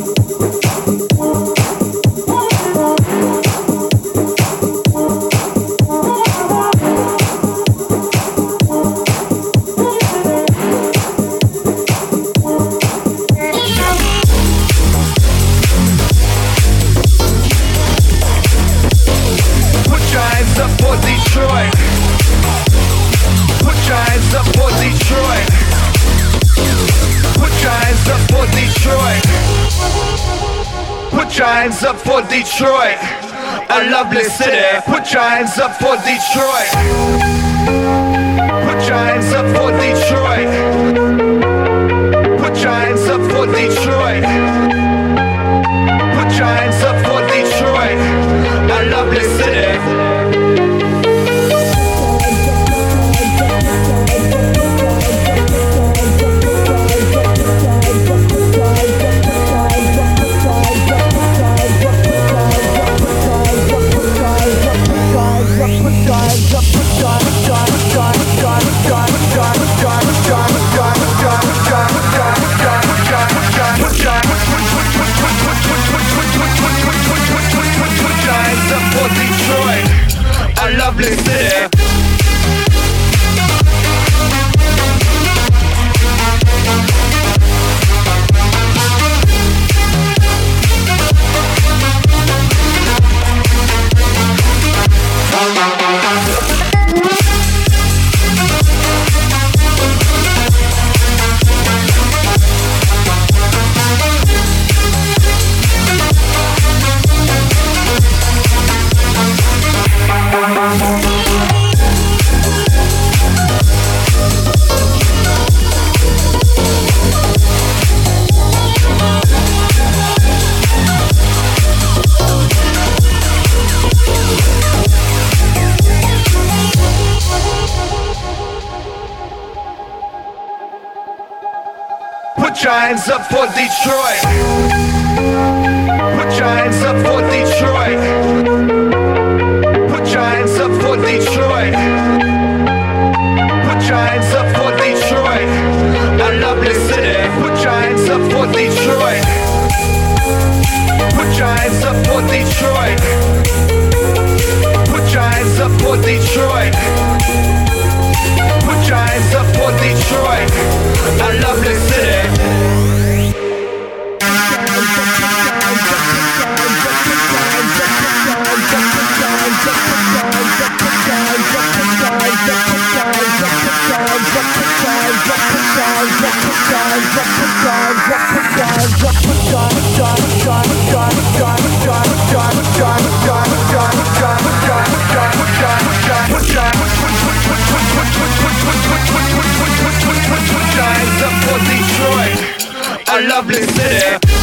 Hands up for Detroit, a lovely city. Put your hands up for Detroit. Put your hands up for Detroit. Put your hands up for Detroit. Put your hands up for Detroit, a lovely city. Lovely city. Put your hands up for Detroit. Put your hands up for Detroit. Put your hands up for Detroit. Put your hands up for Detroit, a lovely city. Put your hands up for Detroit. Put your hands up for Detroit. Put your hands up for Detroit. Put your hands up for Detroit, a lovely city. Put your hands up for Detroit, a lovely city.